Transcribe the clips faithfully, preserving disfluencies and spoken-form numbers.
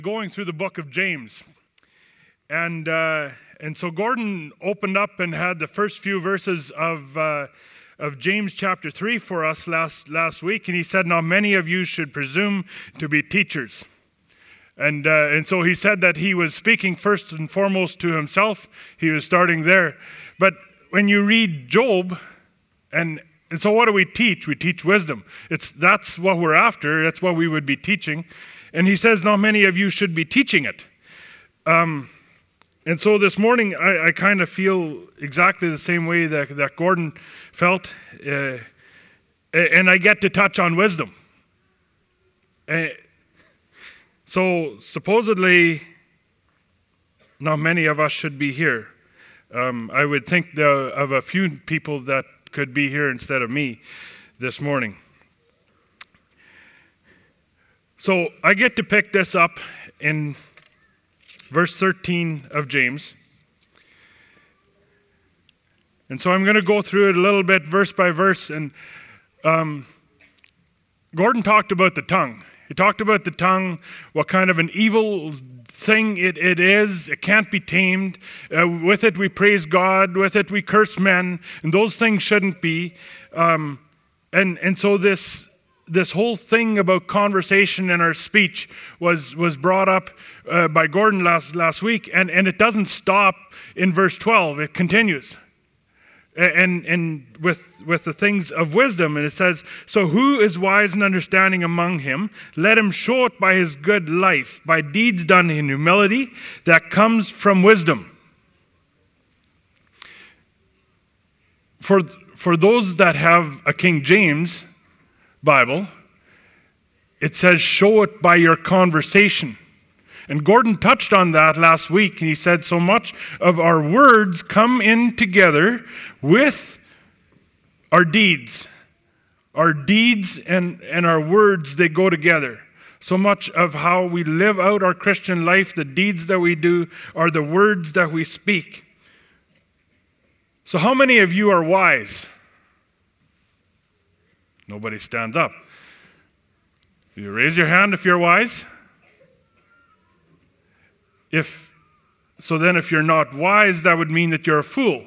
Going through the book of James. And uh, and so Gordon opened up and had the first few verses of uh, of James chapter three for us last last week, and he said, "Now many of you should presume to be teachers." And uh, and so he said that he was speaking first and foremost to himself. He was starting there. But when you read Job, and and so what do we teach? We teach wisdom. It's that's what we're after. That's what we would be teaching. And he says, "Now many of you should be teaching it." Um, and so this morning, I, I kind of feel exactly the same way that, that Gordon felt. Uh, and I get to touch on wisdom. Uh, so supposedly, not many of us should be here. Um, I would think the, of a few people that could be here instead of me this morning. So I get to pick this up in verse thirteen of James. And so I'm going to go through it a little bit verse by verse. And um, Gordon talked about the tongue. He talked about the tongue, what kind of an evil thing it, it is. It can't be tamed. Uh, with it we praise God. With it we curse men. And those things shouldn't be. Um, and, and so this... This whole thing about conversation and our speech was was brought up uh, by Gordon last last week, and, and it doesn't stop in verse twelve. It continues, and and with with the things of wisdom, and it says, "So who is wise and understanding among him? Let him show it by his good life, by deeds done in humility that comes from wisdom." For for those that have a King James Bible, it says, "Show it by your conversation." And Gordon touched on that last week, and he said so much of our words come in together with our deeds. Our deeds and, and our words, they go together. So much of how we live out our Christian life, the deeds that we do, are the words that we speak. So how many of you are wise? Nobody stands up. You raise your hand if you're wise. If so, then if you're not wise, that would mean that you're a fool.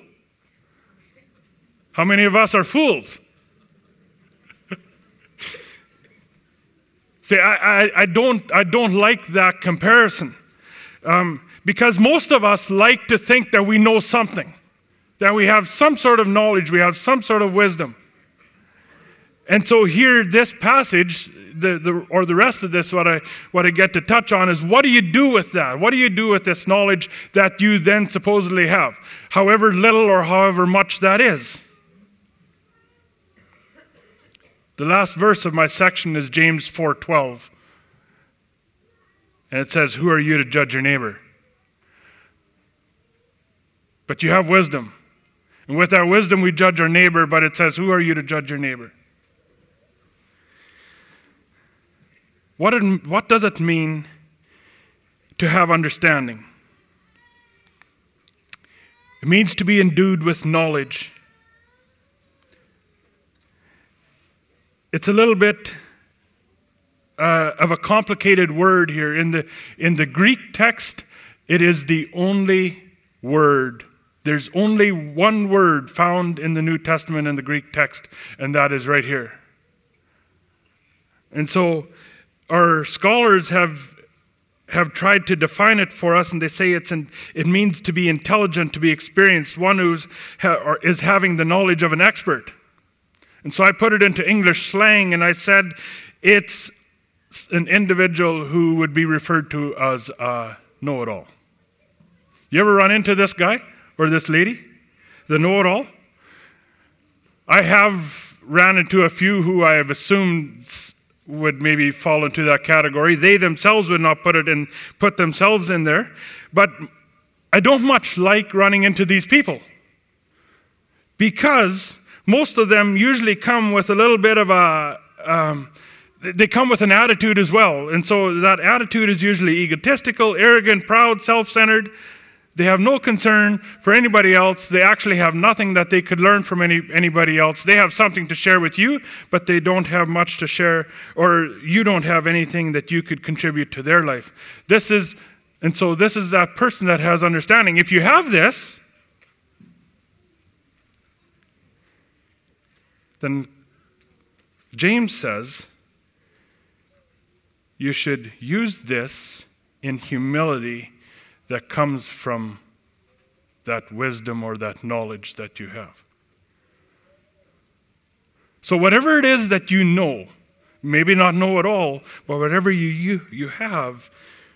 How many of us are fools? See, I, I, I don't I don't like that comparison, um, because most of us like to think that we know something, that we have some sort of knowledge, we have some sort of wisdom. And so here, this passage, the, the, or the rest of this, what I what I get to touch on is, what do you do with that? What do you do with this knowledge that you then supposedly have, however little or however much that is? The last verse of my section is James four twelve. And it says, "Who are you to judge your neighbor? But you have wisdom. And with that wisdom we judge our neighbor," but it says, "Who are you to judge your neighbor?" What, it, what does it mean to have understanding? It means to be endued with knowledge. It's a little bit uh, of a complicated word here. In the, in the Greek text, it is the only word. There's only one word found in the New Testament in the Greek text, and that is right here. And so our scholars have have tried to define it for us, and they say it's an, it means to be intelligent, to be experienced, one who ha, is having the knowledge of an expert. And so I put it into English slang, and I said it's an individual who would be referred to as a know-it-all. You ever run into this guy or this lady, the know-it-all? I have ran into a few who I have assumed would maybe fall into that category. They themselves would not put it in, put themselves in there. But I don't much like running into these people, because most of them usually come with a little bit of a, um, they come with an attitude as well. And so that attitude is usually egotistical, arrogant, proud, self-centered. They have no concern for anybody else. They actually have nothing that they could learn from any, anybody else. They have something to share with you, but they don't have much to share, or you don't have anything that you could contribute to their life. This is, and so this is that person that has understanding. If you have this, then James says you should use this in humility that comes from that wisdom or that knowledge that you have. So whatever it is that you know, maybe not know at all, but whatever you, you, you have,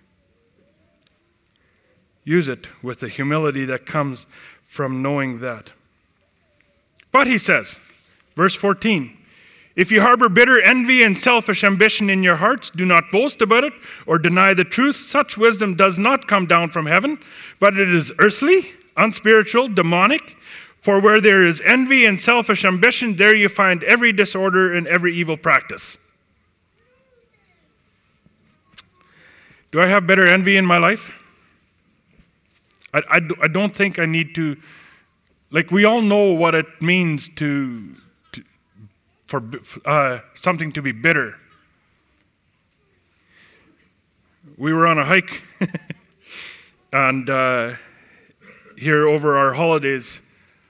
use it with the humility that comes from knowing that. But he says, verse fourteen, if you harbor bitter envy and selfish ambition in your hearts, do not boast about it or deny the truth. Such wisdom does not come down from heaven, but it is earthly, unspiritual, demonic. For where there is envy and selfish ambition, there you find every disorder and every evil practice. Do I have bitter envy in my life? I, I, I don't think I need to, like we all know what it means to for uh, something to be bitter. We were on a hike and uh, here over our holidays,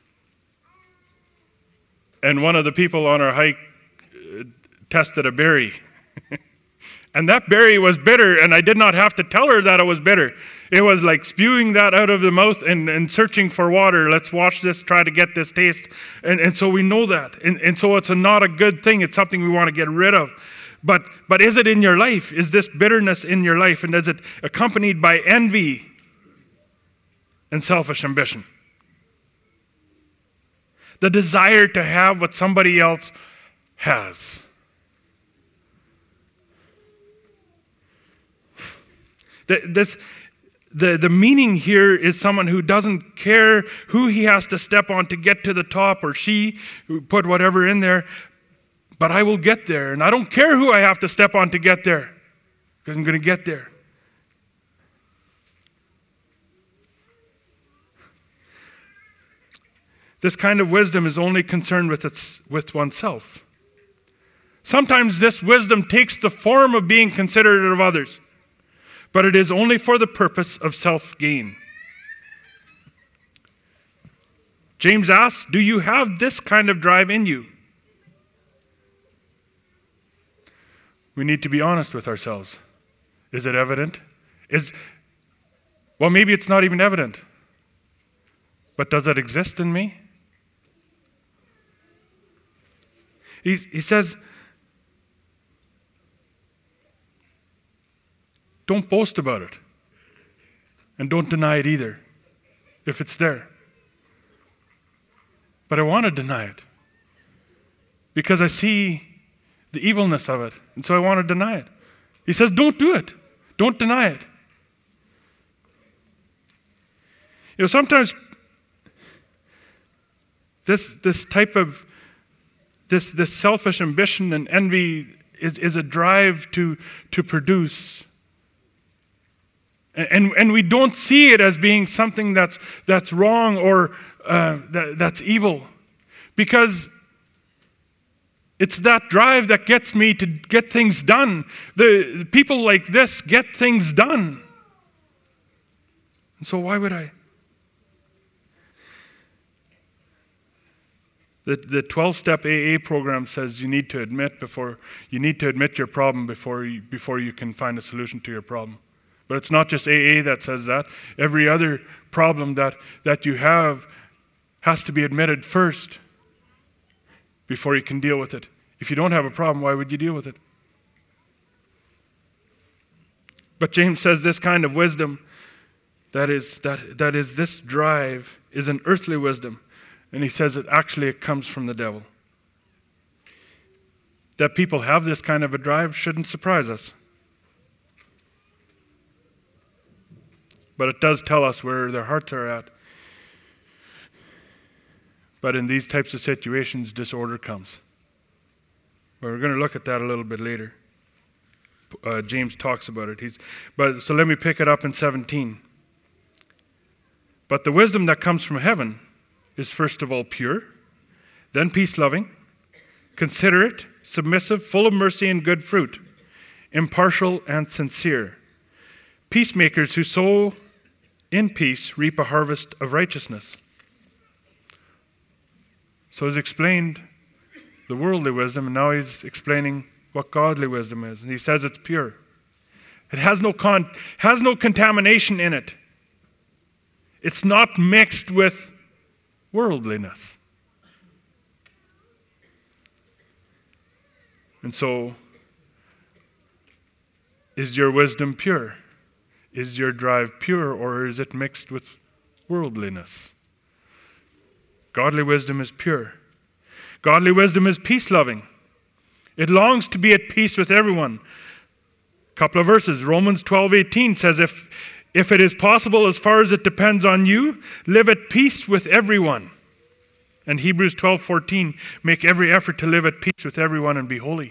and one of the people on our hike uh, tested a berry. And that berry was bitter, and I did not have to tell her that it was bitter. It was like spewing that out of the mouth and, and searching for water. Let's watch this, try to get this taste. And, and so we know that. And, and so it's a, not a good thing. It's something we want to get rid of. But, but is it in your life? Is this bitterness in your life? And is it accompanied by envy and selfish ambition? The desire to have what somebody else has. This, the, the meaning here is someone who doesn't care who he has to step on to get to the top, or she, who put whatever in there, but I will get there, and I don't care who I have to step on to get there, because I'm going to get there. This kind of wisdom is only concerned with its, with oneself. Sometimes this wisdom takes the form of being considerate of others, but it is only for the purpose of self-gain. James asks, do you have this kind of drive in you? We need to be honest with ourselves. Is it evident? Is, well, maybe it's not even evident. But does it exist in me? He, he says, don't boast about it. And don't deny it either, if it's there. But I want to deny it, because I see the evilness of it, and so I want to deny it. He says, don't do it. Don't deny it. You know, sometimes this this type of this this selfish ambition and envy is, is a drive to to produce. And, and we don't see it as being something that's that's wrong or uh, that, that's evil, because it's that drive that gets me to get things done. The, the people like this get things done. And so why would I? The the twelve-step A A program says you need to admit before you need to admit your problem before you, before you can find a solution to your problem. But it's not just A A that says that. Every other problem that, that you have has to be admitted first before you can deal with it. If you don't have a problem, why would you deal with it? But James says this kind of wisdom, that is that that is this drive, is an earthly wisdom. And he says that actually it comes from the devil. That people have this kind of a drive shouldn't surprise us. But it does tell us where their hearts are at. But in these types of situations, disorder comes. But we're going to look at that a little bit later. Uh, James talks about it. He's, but so let me pick it up in seventeen. But the wisdom that comes from heaven is first of all pure, then peace-loving, considerate, submissive, full of mercy and good fruit, impartial and sincere. Peacemakers who sow in peace reap a harvest of righteousness. So he's explained the worldly wisdom, and now he's explaining what godly wisdom is. And he says it's pure. It has no con- has no contamination in it. It's not mixed with worldliness. And so, is your wisdom pure? Is your drive pure, or is it mixed with worldliness? Godly wisdom is pure. Godly wisdom is peace-loving. It longs to be at peace with everyone. A couple of verses. Romans twelve eighteen says, if, if it is possible, as far as it depends on you, live at peace with everyone. And Hebrews twelve fourteen, make every effort to live at peace with everyone and be holy.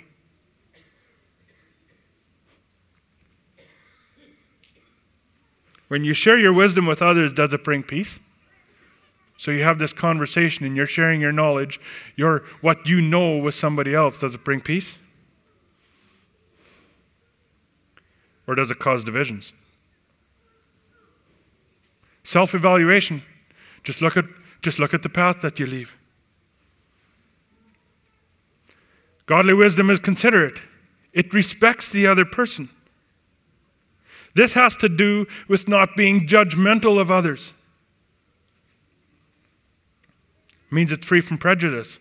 When you share your wisdom with others, does it bring peace? So you have this conversation and you're sharing your knowledge, your what you know with somebody else. Does it bring peace? Or does it cause divisions? Self-evaluation. Just look at just look at the path that you leave. Godly wisdom is considerate. It respects the other person. This has to do with not being judgmental of others. It means it's free from prejudice.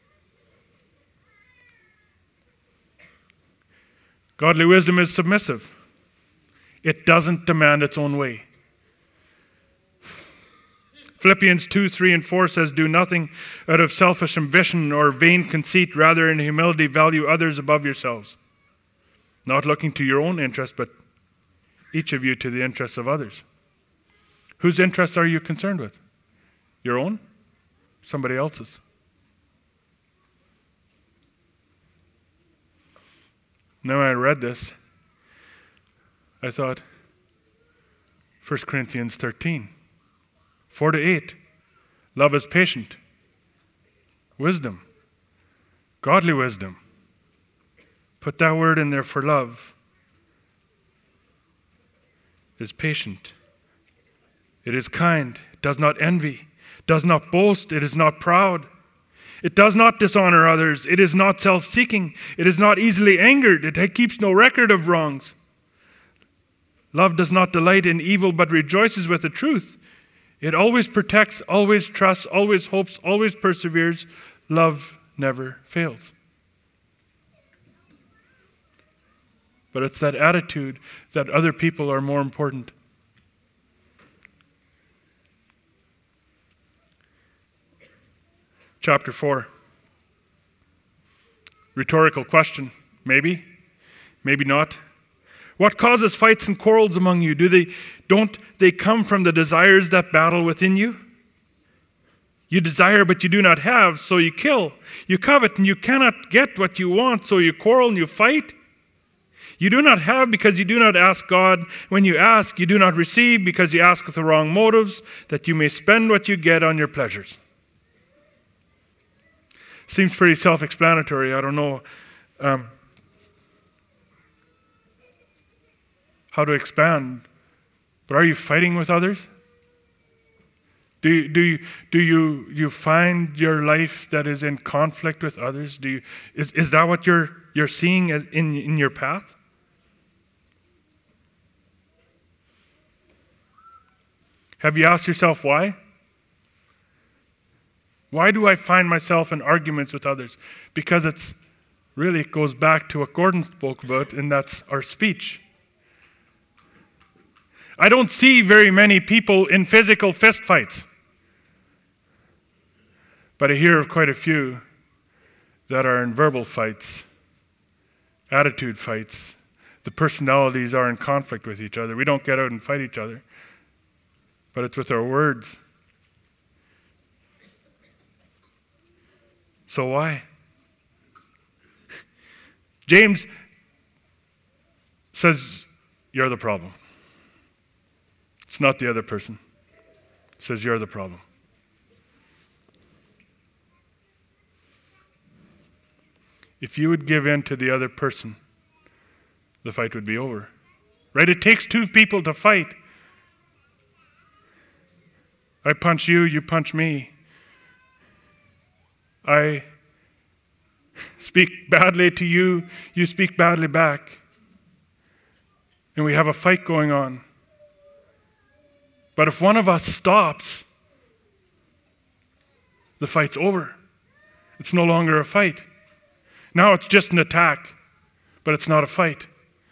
Godly wisdom is submissive. It doesn't demand its own way. Philippians two, three, and four says, do nothing out of selfish ambition or vain conceit, rather in humility value others above yourselves, not looking to your own interest, but each of you to the interests of others. Whose interests are you concerned with? Your own? Somebody else's? Now when I read this, I thought, First Corinthians thirteen, four to eight. Love is patient. Wisdom. Godly wisdom. Put that word in there for love. Is patient. It is kind. It does not envy. It does not boast. It is not proud. It does not dishonor others. It is not self-seeking. It is not easily angered. It keeps no record of wrongs. Love does not delight in evil, but rejoices with the truth. It always protects, always trusts, always hopes, always perseveres. Love never fails. But it's that attitude that other people are more important. Chapter four. Rhetorical question. Maybe, maybe not. What causes fights and quarrels among you? Do they, don't they come from the desires that battle within you? You desire, but you do not have, so you kill. You covet, and you cannot get what you want, so you quarrel and you fight. You do not have because you do not ask God. When you ask, you do not receive because you ask with the wrong motives, that you may spend what you get on your pleasures. Seems pretty self-explanatory. I don't know um, how to expand. But are you fighting with others? Do you, do you, do you, you find your life that is in conflict with others? Do you, is, is that what you're, you're seeing in, in your path? Have you asked yourself why? Why do I find myself in arguments with others? Because it's really it goes back to what Gordon spoke about, and that's our speech. I don't see very many people in physical fistfights, but I hear of quite a few that are in verbal fights, attitude fights. The personalities are in conflict with each other. We don't get out and fight each other, but it's with our words. So why? James says, you're the problem. It's not the other person. says you're the problem. If you would give in to the other person, the fight would be over. Right? It takes two people to fight. I punch you, you punch me. I speak badly to you, you speak badly back. And we have a fight going on. But if one of us stops, the fight's over. It's no longer a fight. Now it's just an attack, but it's not a fight.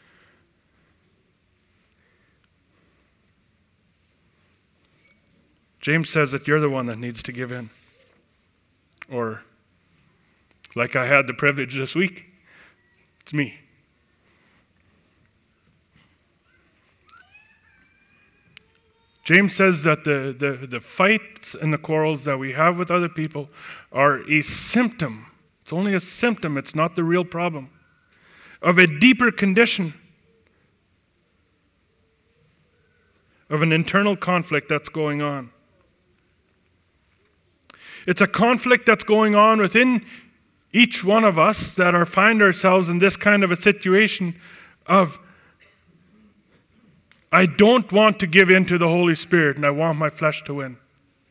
James says that you're the one that needs to give in. Or, like I had the privilege this week, it's me. James says that the, the, the fights and the quarrels that we have with other people are a symptom. It's only a symptom, it's not the real problem, of a deeper condition, of an internal conflict that's going on. It's a conflict that's going on within each one of us that are find ourselves in this kind of a situation of, I don't want to give in to the Holy Spirit and I want my flesh to win.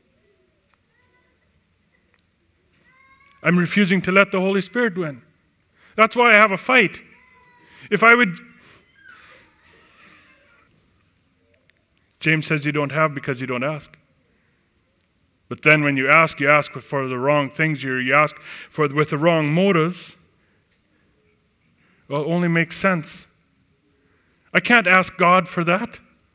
I'm refusing to let the Holy Spirit win. That's why I have a fight. If I would... James says you don't have because you don't ask. But then when you ask, you ask for the wrong things. You, you ask for with the wrong motives. Well, it only makes sense. I can't ask God for that.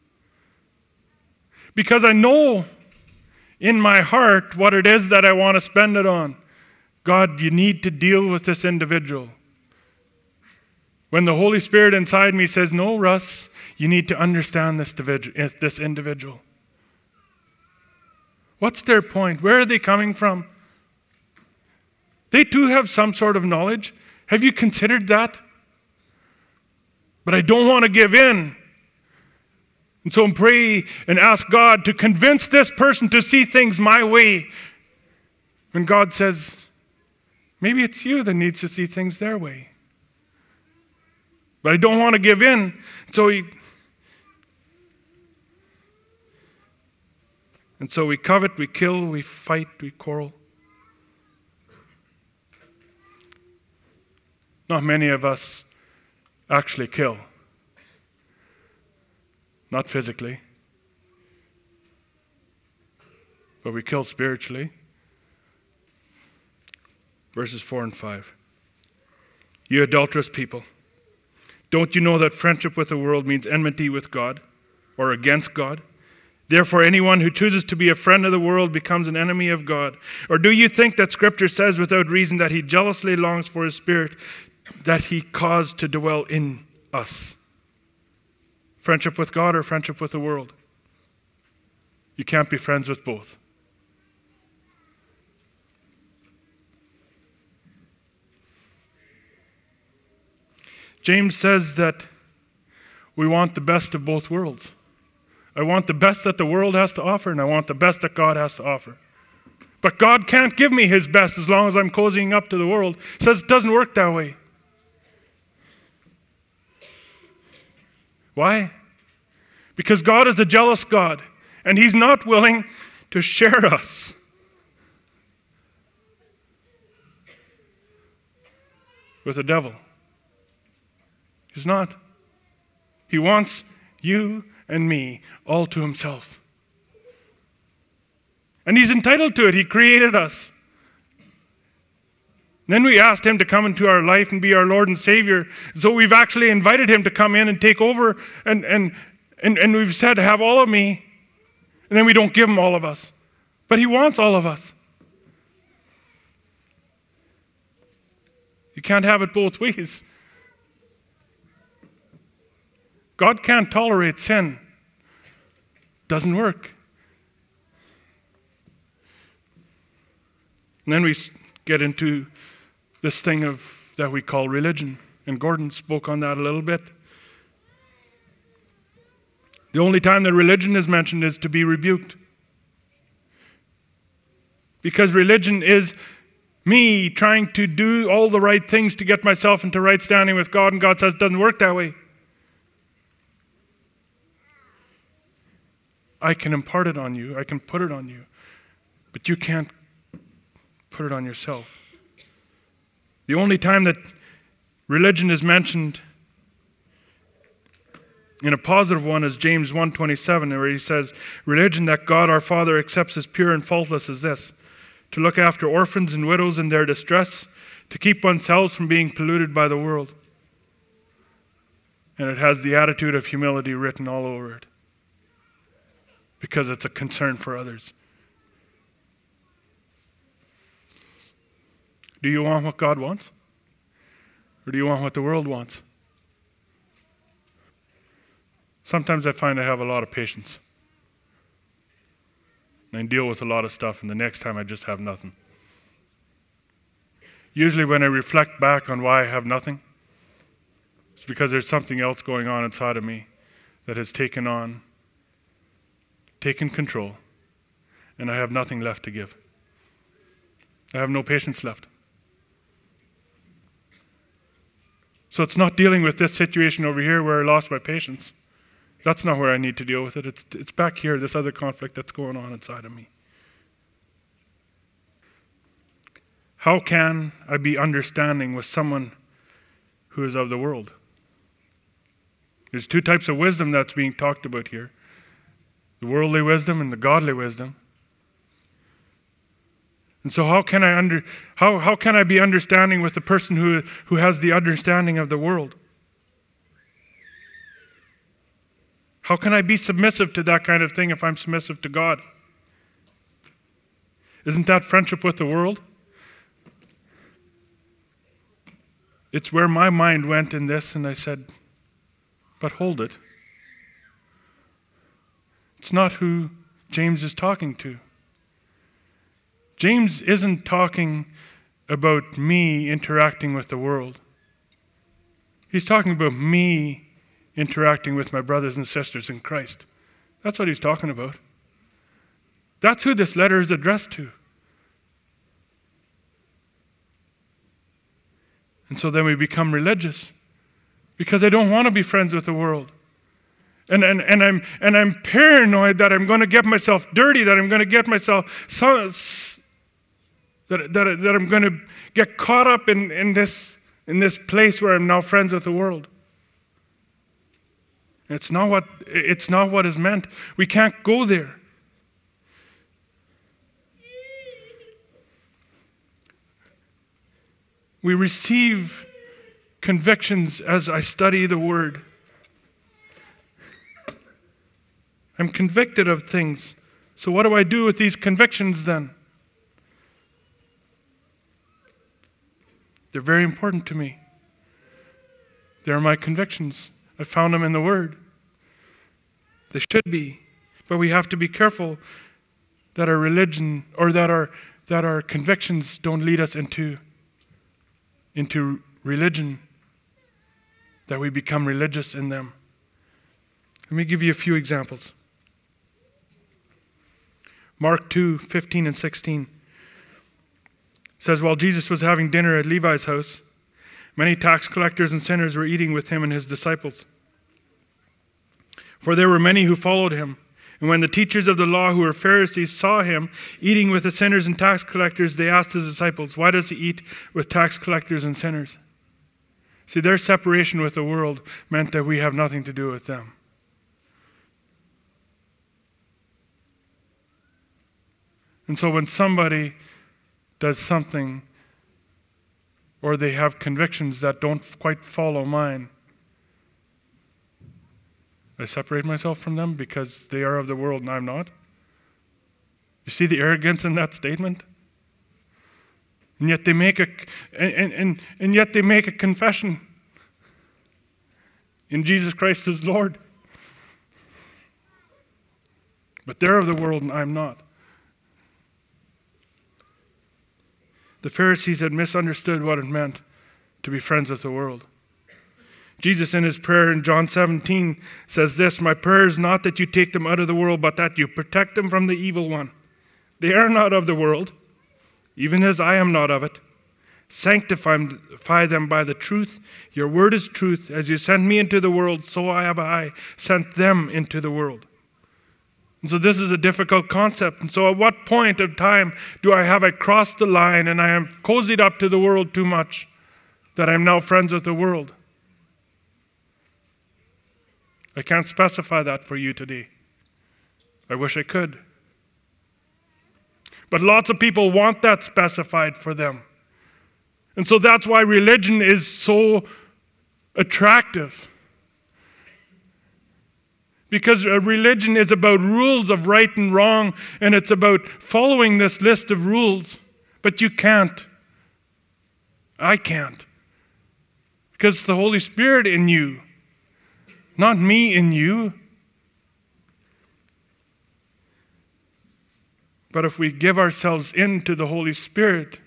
Because I know in my heart what it is that I want to spend it on. God, you need to deal with this individual. When the Holy Spirit inside me says, no, Russ, you need to understand this this individual. What's their point? Where are they coming from? They too have some sort of knowledge. Have you considered that? But I don't want to give in. And so I pray and ask God to convince this person to see things my way. When God says, maybe it's you that needs to see things their way. But I don't want to give in. So he, and so we covet, we kill, we fight, we quarrel. Not many of us actually kill. Not physically. But we kill spiritually. Verses four and five. You adulterous people, don't you know that friendship with the world means enmity with God or against God? Therefore, anyone who chooses to be a friend of the world becomes an enemy of God. Or do you think that Scripture says without reason that he jealously longs for his Spirit that he caused to dwell in us? Friendship with God or friendship with the world? You can't be friends with both. James says that we want the best of both worlds. I want the best that the world has to offer, and I want the best that God has to offer. But God can't give me his best as long as I'm cozying up to the world. He says it doesn't work that way. Why? Because God is a jealous God, and he's not willing to share us. With the devil. He's not. He wants you and me all to himself. And he's entitled to it. He created us. And then we asked him to come into our life and be our Lord and Savior. So we've actually invited him to come in and take over, and, and, and, and we've said, have all of me. And then we don't give him all of us. But he wants all of us. You can't have it both ways. God can't tolerate sin. Doesn't work. And then we get into this thing of that we call religion. And Gordon spoke on that a little bit. The only time that religion is mentioned is to be rebuked. Because religion is me trying to do all the right things to get myself into right standing with God, and God says it doesn't work that way. I can impart it on you, I can put it on you, but you can't put it on yourself. The only time that religion is mentioned in a positive one is James one twenty-seven, where he says, religion that God our Father accepts as pure and faultless is this: to look after orphans and widows in their distress, to keep oneself from being polluted by the world. And it has the attitude of humility written all over it, because it's a concern for others. Do you want what God wants? Or do you want what the world wants? Sometimes I find I have a lot of patience. And I deal with a lot of stuff, and the next time I just have nothing. Usually when I reflect back on why I have nothing, it's because there's something else going on inside of me that has taken on, taken control, and I have nothing left to give. I have no patience left. So it's not dealing with this situation over here where I lost my patience. That's not where I need to deal with it. It's, it's back here, this other conflict that's going on inside of me. How can I be understanding with someone who is of the world? There's two types of wisdom that's being talked about here: the worldly wisdom and the godly wisdom. And so how can I under how how can I be understanding with the person who who has the understanding of the world? How can I be submissive to that kind of thing if I'm submissive to God? Isn't that friendship with the world? It's where my mind went in this, and I said, but hold it. It's not who James is talking to. James isn't talking about me interacting with the world. He's talking about me interacting with my brothers and sisters in Christ. That's what he's talking about. That's who this letter is addressed to. And so then we become religious because I don't want to be friends with the world. And, and, and, I'm, and I'm paranoid that I'm going to get myself dirty, that I'm going to get myself, so, that, that, that I'm going to get caught up in, in, this, in this place where I'm now friends with the world. It's not what, it's not what is meant. We can't go there. We receive convictions as I study the Word. I'm convicted of things. So what do I do with these convictions then? They're very important to me. They're my convictions. I found them in the Word. They should be. But we have to be careful that our religion, or that our that our convictions don't lead us into, into religion, that we become religious in them. Let me give you a few examples. Mark two, fifteen and sixteen says, while Jesus was having dinner at Levi's house, many tax collectors and sinners were eating with him and his disciples. For there were many who followed him. And when the teachers of the law, who were Pharisees, saw him eating with the sinners and tax collectors, they asked his disciples, why does he eat with tax collectors and sinners? See, their separation with the world meant that we have nothing to do with them. And so when somebody does something, or they have convictions that don't quite follow mine, I separate myself from them because they are of the world and I'm not. You see the arrogance in that statement? And yet they make a and, and, and yet they make a confession in Jesus Christ as Lord. But they're of the world and I'm not. The Pharisees had misunderstood what it meant to be friends with the world. Jesus in his prayer in John seventeen says this, my prayer is not that you take them out of the world, but that you protect them from the evil one. They are not of the world. even as I am not of it. Sanctify them by the truth. Your word is truth. As you sent me into the world, so I have I sent them into the world. And so this is a difficult concept. And so at what point of time do I have I crossed the line and I am cozied up to the world too much that I'm now friends with the world? I can't specify that for you today. I wish I could. But lots of people want that specified for them. And so that's why religion is so attractive. Because a religion is about rules of right and wrong, and it's about following this list of rules. But you can't. I can't. Because it's the Holy Spirit in you, not me in you. But if we give ourselves into the Holy Spirit,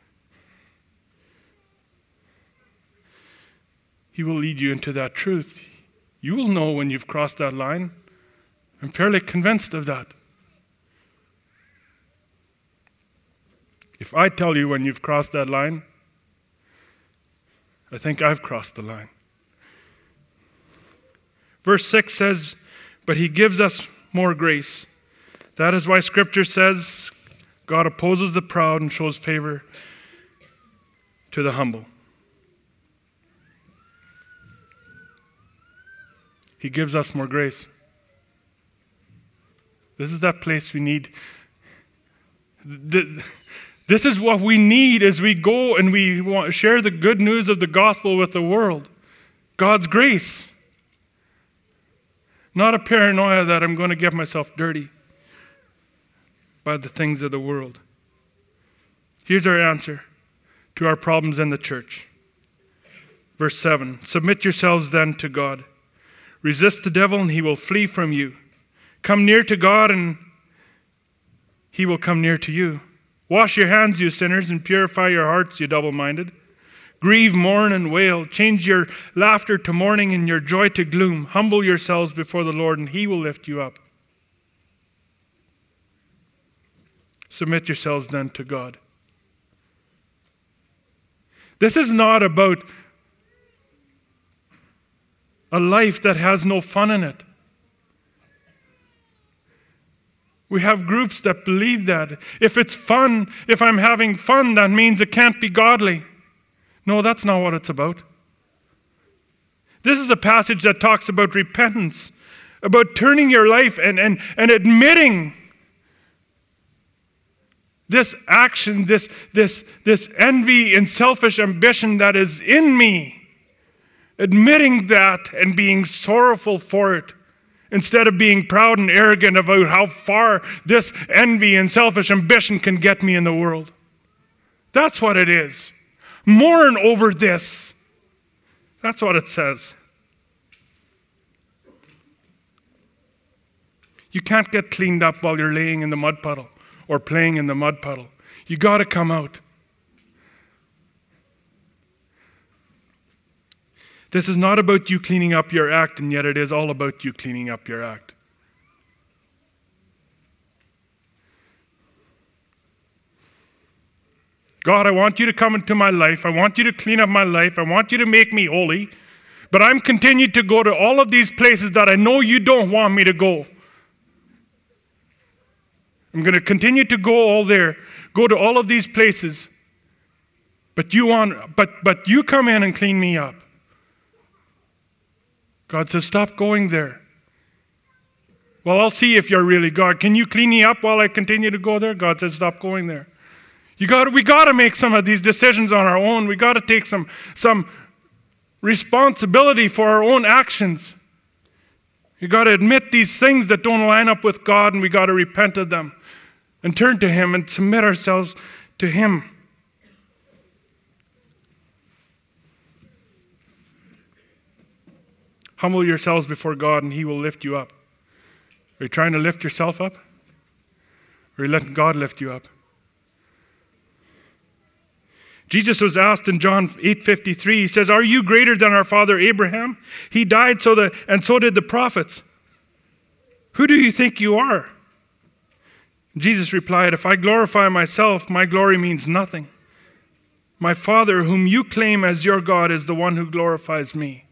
He will lead you into that truth. You will know when you've crossed that line. I'm fairly convinced of that. If I tell you when you've crossed that line, I think I've crossed the line. Verse six says, but He gives us more grace. That is why Scripture says, God opposes the proud and shows favor to the humble. He gives us more grace. This is that place we need. This is what we need as we go and we want, share the good news of the gospel with the world. God's grace. Not a paranoia that I'm going to get myself dirty by the things of the world. Here's our answer to our problems in the church. Verse seven, submit yourselves then to God. Resist the devil and he will flee from you. Come near to God and he will come near to you. Wash your hands, you sinners, and purify your hearts, you double-minded. Grieve, mourn, and wail. Change your laughter to mourning and your joy to gloom. Humble yourselves before the Lord and he will lift you up. Submit yourselves then to God. This is not about a life that has no fun in it. We have groups that believe that. If it's fun, if I'm having fun, that means it can't be godly. No, that's not what it's about. This is a passage that talks about repentance, about turning your life and, and, and admitting this action, this, this, this envy and selfish ambition that is in me. Admitting that and being sorrowful for it, instead of being proud and arrogant about how far this envy and selfish ambition can get me in the world. That's what it is. Mourn over this. That's what it says. You can't get cleaned up while you're laying in the mud puddle or playing in the mud puddle. You got to come out. This is not about you cleaning up your act, and yet it is all about you cleaning up your act. God, I want you to come into my life. I want you to clean up my life. I want you to make me holy. But I'm continued to go to all of these places that I know you don't want me to go. I'm going to continue to go all there, go to all of these places. But you want, but but you come in and clean me up. God says, stop going there. Well, I'll see if you're really God. Can you clean me up while I continue to go there? God says, stop going there. You got, we got to make some of these decisions on our own. We got to take some, some responsibility for our own actions. You got to admit these things that don't line up with God, and we got to repent of them and turn to Him and submit ourselves to Him. Humble yourselves before God and He will lift you up. Are you trying to lift yourself up? Or are you letting God lift you up? Jesus was asked in John eight fifty-three, He says, are you greater than our father Abraham? He died so that, and so did the prophets. Who do you think you are? Jesus replied, "If I glorify myself, my glory means nothing. My Father, whom you claim as your God, is the one who glorifies me.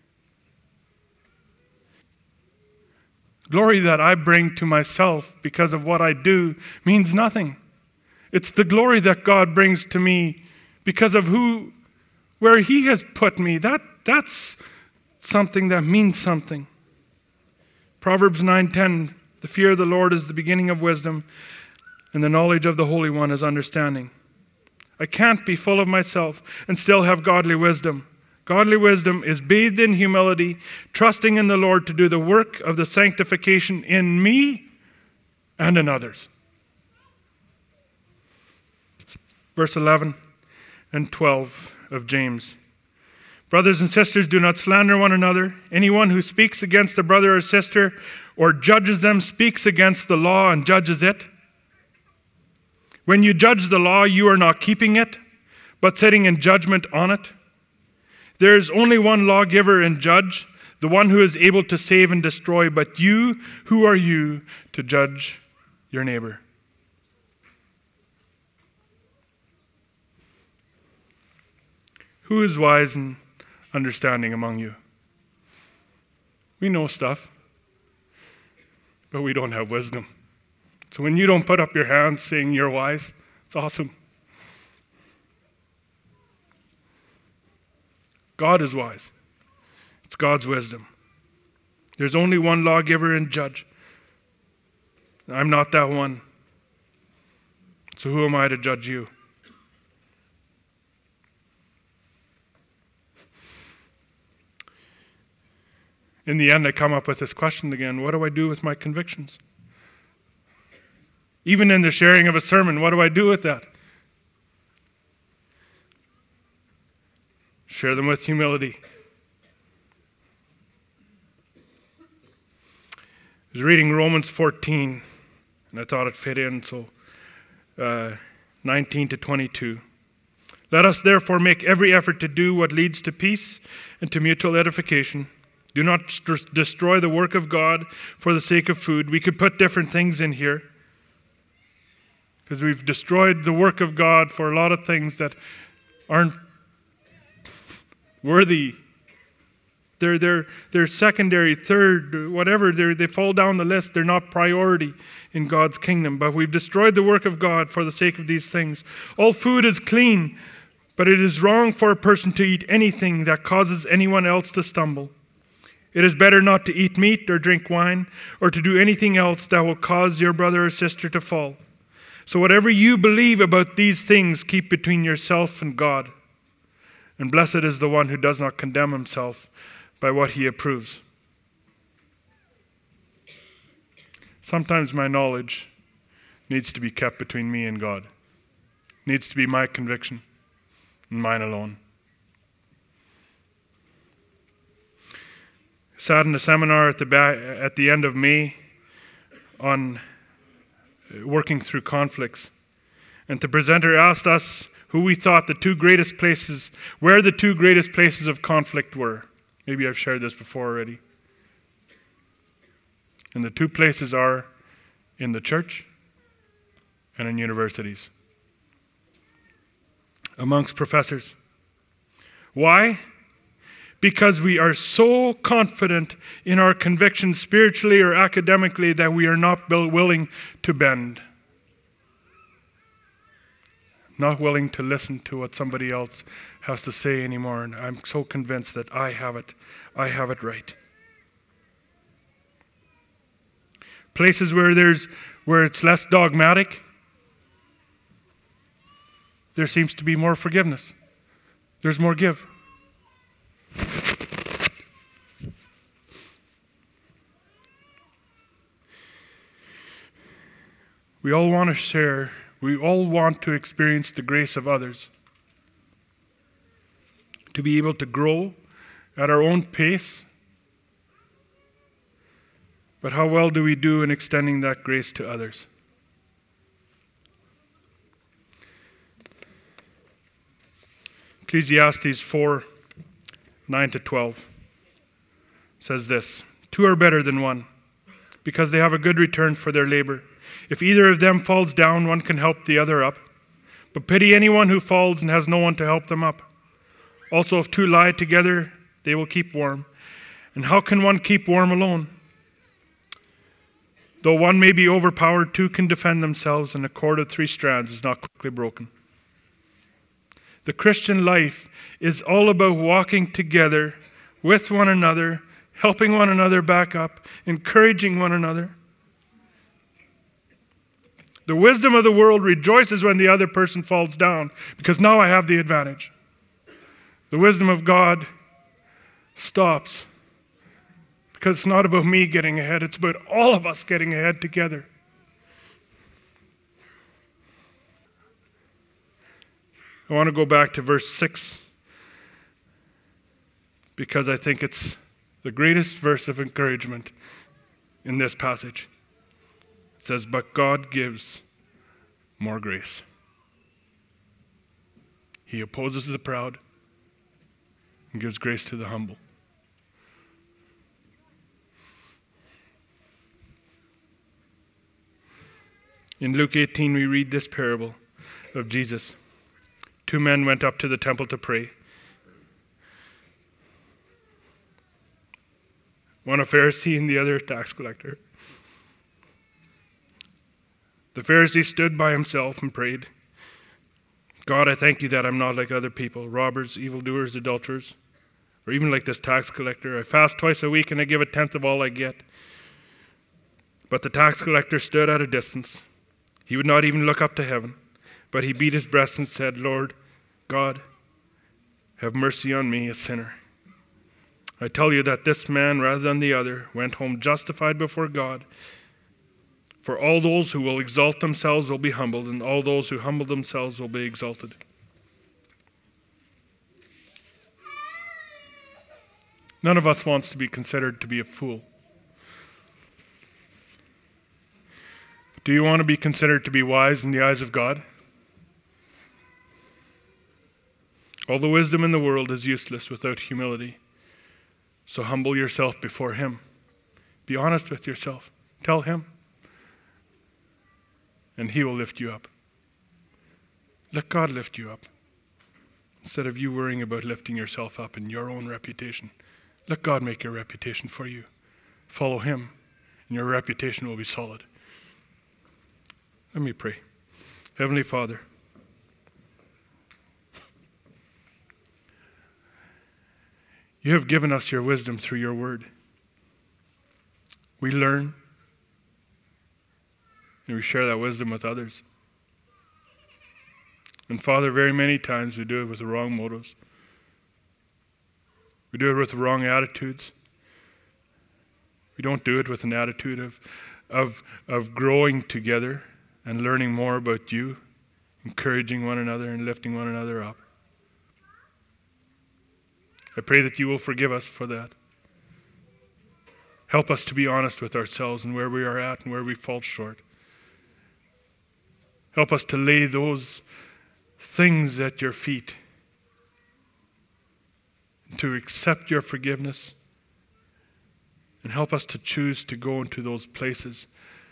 Glory that I bring to myself because of what I do means nothing. It's the glory that God brings to me because of who, where He has put me. That, that's something that means something." Proverbs nine ten, "The fear of the Lord is the beginning of wisdom, and the knowledge of the Holy One is understanding." I can't be full of myself and still have godly wisdom. Godly wisdom is bathed in humility, trusting in the Lord to do the work of the sanctification in me and in others. Verse eleven and twelve of James. "Brothers and sisters, do not slander one another. Anyone who speaks against a brother or sister or judges them speaks against the law and judges it. When you judge the law, you are not keeping it, but sitting in judgment on it. There is only one lawgiver and judge, the one who is able to save and destroy. But you, who are you to judge your neighbor?" Who is wise and understanding among you? We know stuff, but we don't have wisdom. So when you don't put up your hands saying you're wise, it's awesome. God is wise. It's God's wisdom. There's only one lawgiver and judge. I'm not that one. So who am I to judge you? In the end, I come up with this question again: what do I do with my convictions? Even in the sharing of a sermon, what do I do with that? Share them with humility. I was reading Romans fourteen, and I thought it fit in, so uh, nineteen to twenty-two. "Let us therefore make every effort to do what leads to peace and to mutual edification. Do not st- destroy the work of God for the sake of food." We could put different things in here, because we've destroyed the work of God for a lot of things that aren't worthy. They're, they're, they're secondary, third, whatever. They're, they fall down the list. They're not priority in God's kingdom. But we've destroyed the work of God for the sake of these things. "All food is clean, but it is wrong for a person to eat anything that causes anyone else to stumble. It is better not to eat meat or drink wine or to do anything else that will cause your brother or sister to fall. So whatever you believe about these things, keep between yourself and God. And blessed is the one who does not condemn himself by what he approves." Sometimes my knowledge needs to be kept between me and God. It needs to be my conviction and mine alone. I sat in a seminar at the back, at the end of May on working through conflicts. And the presenter asked us who we thought the two greatest places, where the two greatest places of conflict were. Maybe I've shared this before already. And the two places are in the church and in universities, amongst professors. Why? Because we are so confident in our convictions spiritually or academically that we are not willing to bend. Not willing to listen to what somebody else has to say anymore. And I'm so convinced that I have it. I have it right. Places where there's where it's less dogmatic, there seems to be more forgiveness. There's more give. We all want to share, we all want to experience the grace of others, to be able to grow at our own pace. But how well do we do in extending that grace to others? Ecclesiastes four, nine to twelve says this: "Two are better than one, because they have a good return for their labor. If either of them falls down, one can help the other up. But pity anyone who falls and has no one to help them up. Also, if two lie together, they will keep warm. And how can one keep warm alone? Though one may be overpowered, two can defend themselves, and a cord of three strands is not quickly broken. The Christian life is all about walking together with one another, helping one another back up, encouraging one another. The wisdom of the world rejoices when the other person falls down, because now I have the advantage. The wisdom of God stops, because it's not about me getting ahead, it's about all of us getting ahead together. I want to go back to verse six, because I think it's the greatest verse of encouragement in this passage. It says, but God gives more grace. He opposes the proud and gives grace to the humble. In Luke eighteen, we read this parable of Jesus. Two men went up to the temple to pray. One a Pharisee and the other a tax collector. The Pharisee stood by himself and prayed, God, I thank you that I'm not like other people, robbers, evildoers, adulterers, or even like this tax collector. I fast twice a week and I give a tenth of all I get. But the tax collector stood at a distance. He would not even look up to heaven, but he beat his breast and said, Lord, God, have mercy on me, a sinner. I tell you that this man, rather than the other, went home justified before God. For all those who will exalt themselves will be humbled, and all those who humble themselves will be exalted. None of us wants to be considered to be a fool. Do you want to be considered to be wise in the eyes of God? All the wisdom in the world is useless without humility. So humble yourself before Him. Be honest with yourself. Tell Him. And He will lift you up. Let God lift you up. Instead of you worrying about lifting yourself up in your own reputation, let God make your reputation for you. Follow Him, and your reputation will be solid. Let me pray. Heavenly Father, you have given us your wisdom through your word. We learn, and we share that wisdom with others. And Father, very many times we do it with the wrong motives. We do it with the wrong attitudes. We don't do it with an attitude of, of, of growing together and learning more about you, encouraging one another and lifting one another up. I pray that you will forgive us for that. Help us to be honest with ourselves and where we are at and where we fall short. Help us to lay those things at your feet, to accept your forgiveness, and help us to choose to go into those places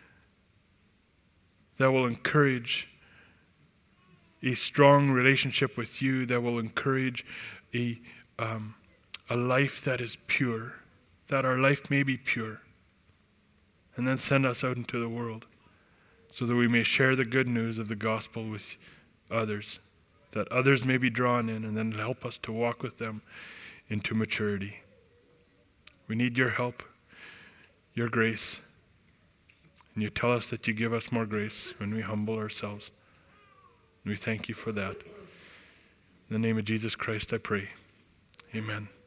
that will encourage a strong relationship with you, that will encourage a, um, a life that is pure, that our life may be pure, and then send us out into the world so that we may share the good news of the gospel with others, that others may be drawn in, and then help us to walk with them into maturity. We need your help, your grace. And you tell us that you give us more grace when we humble ourselves. And we thank you for that. In the name of Jesus Christ, I pray. Amen.